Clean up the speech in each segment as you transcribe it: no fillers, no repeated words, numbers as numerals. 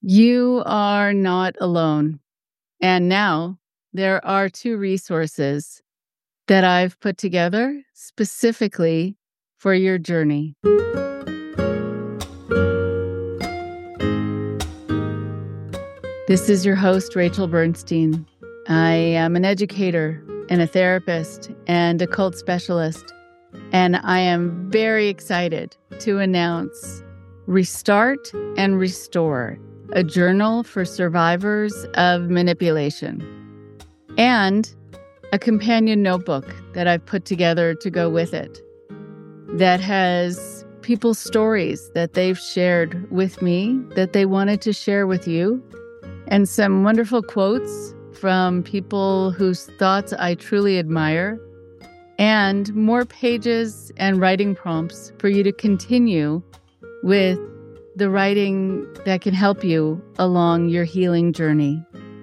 You are not alone. And now there are two resources that I've put together specifically for your journey. This is your host, Rachel Bernstein. I am an educator and a therapist and a cult specialist, and I am very excited to announce Restart and Restore, a journal for survivors of manipulation, and a companion notebook that I've put together to go with it that has people's stories that they've shared with me that they wanted to share with you, and some wonderful quotes from people whose thoughts I truly admire, and more pages and writing prompts for you to continue with the writing that can help you along your healing journey.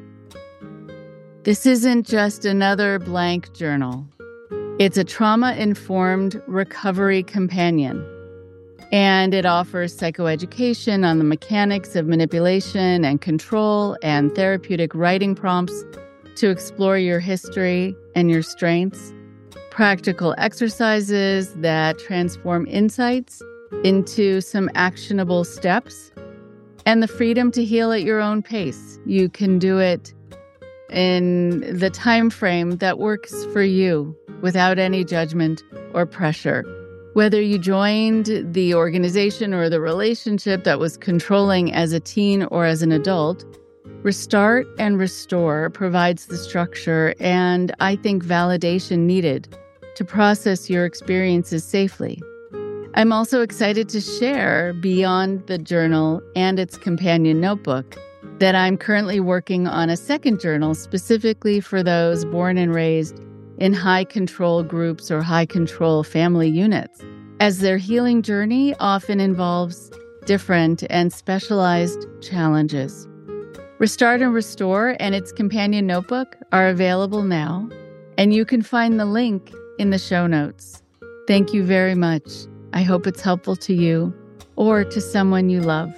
This isn't just another blank journal. It's a trauma-informed recovery companion, and it offers psychoeducation on the mechanics of manipulation and control and therapeutic writing prompts to explore your history and your strengths, practical exercises that transform insights into some actionable steps, and the freedom to heal at your own pace. You can do it in the time frame that works for you without any judgment or pressure. Whether you joined the organization or the relationship that was controlling as a teen or as an adult, Restart and Restore provides the structure and, I think, validation needed to process your experiences safely. I'm also excited to share, beyond the journal and its companion notebook, that I'm currently working on a second journal specifically for those born and raised in high control groups or high control family units, as their healing journey often involves different and specialized challenges. Restart and Restore and its companion notebook are available now, and you can find the link in the show notes. Thank you very much. I hope it's helpful to you or to someone you love.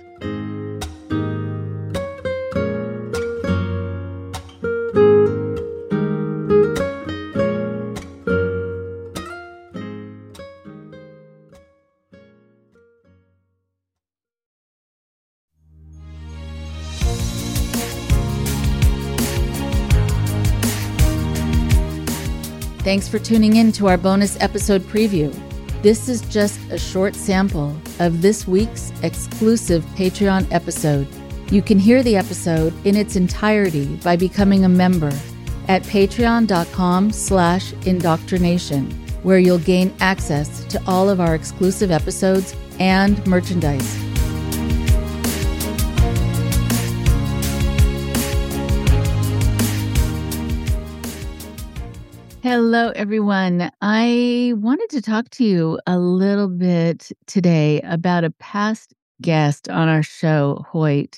Thanks for tuning in to our bonus episode preview. This is just a short sample of this week's exclusive Patreon episode. You can hear the episode in its entirety by becoming a member at patreon.com/indoctrination, where you'll gain access to all of our exclusive episodes and merchandise. Hello, everyone. I wanted to talk to you a little bit today about a past guest on our show, Hoyt.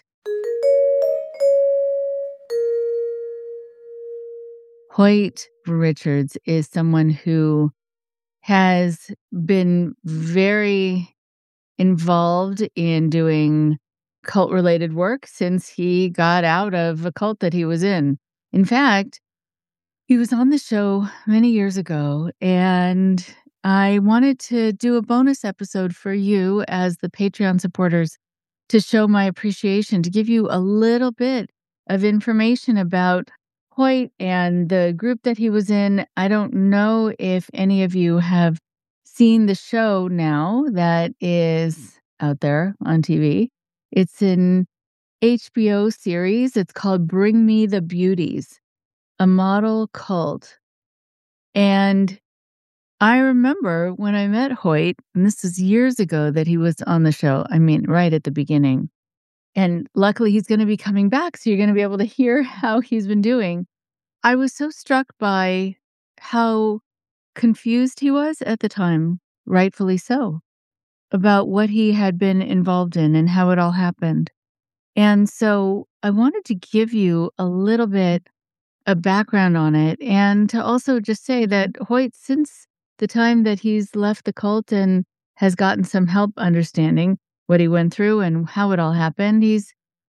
Hoyt Richards is someone who has been very involved in doing cult-related work since he got out of a cult that he was in. In fact, he was on the show many years ago, and I wanted to do a bonus episode for you as the Patreon supporters to show my appreciation, to give you a little bit of information about Hoyt and the group that he was in. I don't know if any of you have seen the show now that is out there on TV. It's an HBO series. It's called Bring Me the Beauties, a model cult. And I remember when I met Hoyt, and this was years ago that he was on the show. I mean, right at the beginning. And luckily he's going to be coming back, so you're going to be able to hear how he's been doing. I was so struck by how confused he was at the time, rightfully so, about what he had been involved in and how it all happened. And so I wanted to give you a little bit a background on it, and to also just say that Hoyt, since the time that he's left the cult and has gotten some help understanding what he went through and how it all happened, he's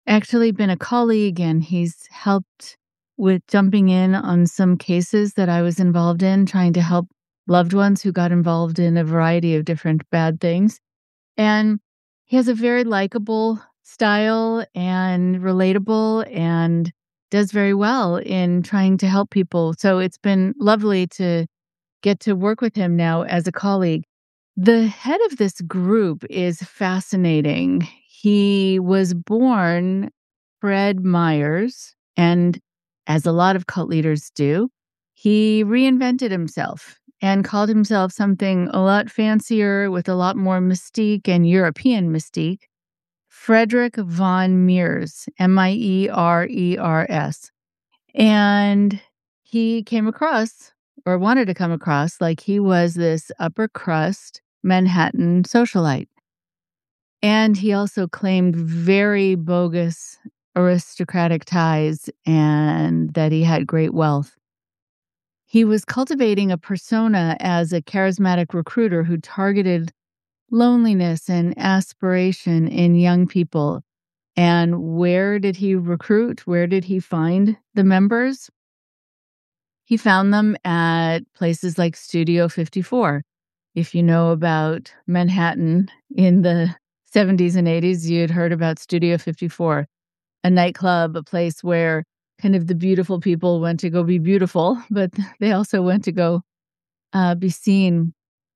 actually been a colleague, and he's helped with jumping in on some cases that I was involved in, trying to help loved ones who got involved in a variety of different bad things. And he has a very likable style and relatable and does very well in trying to help people. So it's been lovely to get to work with him now as a colleague. The head of this group is fascinating. He was born Fred Myers, and as a lot of cult leaders do, he reinvented himself and called himself something a lot fancier with a lot more mystique and European mystique. Frederick von Mears, Mierers. And he came across, or wanted to come across, like he was this upper crust Manhattan socialite. And he also claimed very bogus aristocratic ties and that he had great wealth. He was cultivating a persona as a charismatic recruiter who targeted loneliness and aspiration in young people. And where did he recruit? Where did he find the members? He found them at places like Studio 54. If you know about Manhattan in the 70s and 80s, you had heard about Studio 54, a nightclub, a place where kind of the beautiful people went to go be beautiful, but they also went to go be seen.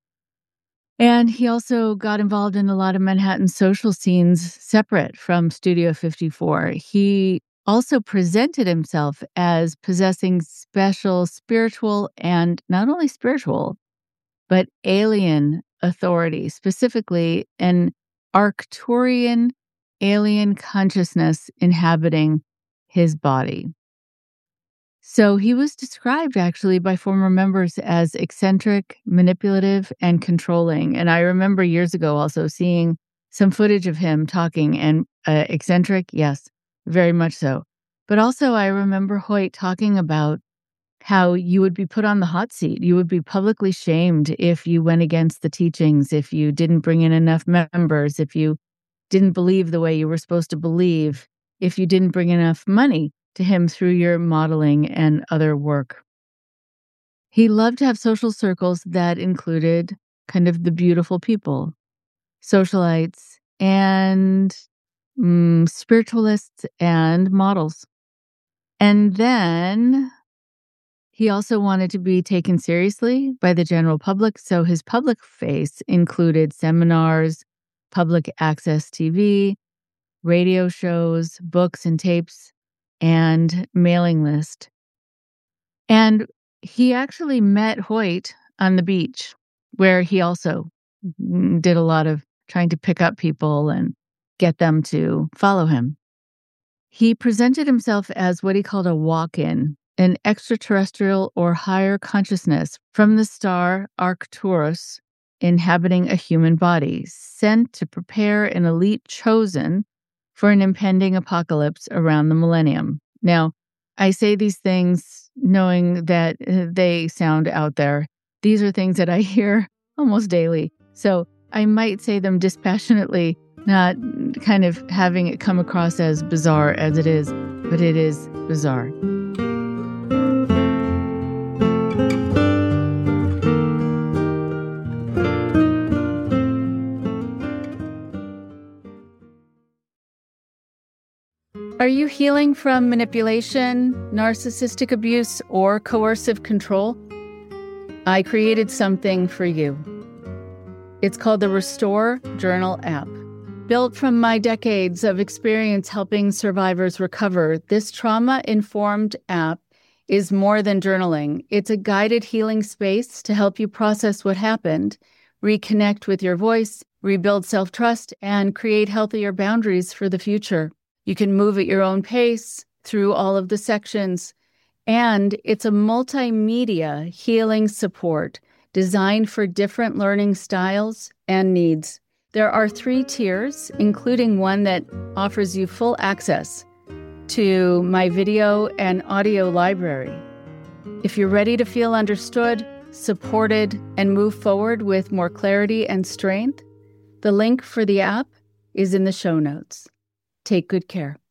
And he also got involved in a lot of Manhattan social scenes separate from Studio 54. He also presented himself as possessing special spiritual and not only spiritual, but alien authority, specifically an Arcturian alien consciousness inhabiting his body. So he was described actually by former members as eccentric, manipulative, and controlling. And I remember years ago also seeing some footage of him talking, and eccentric, yes, very much so. But also I remember Hoyt talking about how you would be put on the hot seat. You would be publicly shamed if you went against the teachings, if you didn't bring in enough members, if you didn't believe the way you were supposed to believe, if you didn't bring enough money to him through your modeling and other work. He loved to have social circles that included kind of the beautiful people, socialites, and spiritualists and models. And then he also wanted to be taken seriously by the general public, so his public face included seminars, public access TV, radio shows, books and tapes, and mailing list. And he actually met Hoyt on the beach, where he also did a lot of trying to pick up people and get them to follow him. He presented himself as what he called a walk-in, an extraterrestrial or higher consciousness from the star Arcturus inhabiting a human body, sent to prepare an elite chosen for an impending apocalypse around the millennium. Now, I say these things knowing that they sound out there. These are things that I hear almost daily. So I might say them dispassionately, not kind of having it come across as bizarre as it is, but it is bizarre. Are you healing from manipulation, narcissistic abuse, or coercive control? I created something for you. It's called the Restore Journal app. Built from my decades of experience helping survivors recover, this trauma-informed app is more than journaling. It's a guided healing space to help you process what happened, reconnect with your voice, rebuild self-trust, and create healthier boundaries for the future. You can move at your own pace through all of the sections, and it's a multimedia healing support designed for different learning styles and needs. There are 3 tiers, including one that offers you full access to my video and audio library. If you're ready to feel understood, supported, and move forward with more clarity and strength, the link for the app is in the show notes. Take good care.